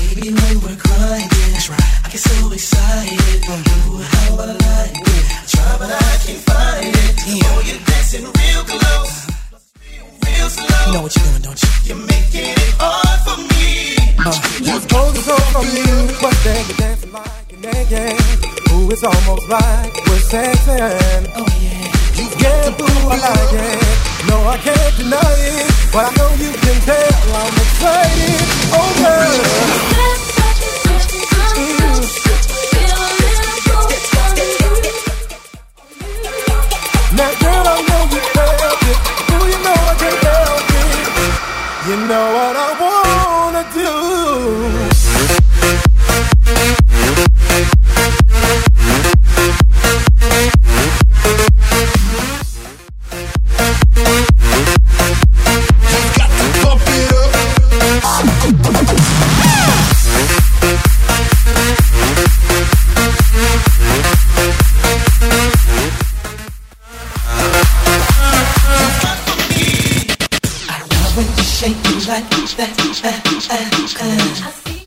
Baby, when we're crying, that's right. I get so excited. Ooh, how I like it. I try, but I can't find it. Oh, you're dancing real close, real slow. You know what you're doing, don't you? You're making it hard for me. You're supposed to go from you, but then you're dancing like you're naked. Ooh, it's almost like we're sexing. Oh yeah. You get boo, I like it. No, I can't deny it, but I know you can tell I'm excited. Oh girl. Now girl, I know you felt it. Do you know I can't help it? You know what I wanna do. Shake it like that.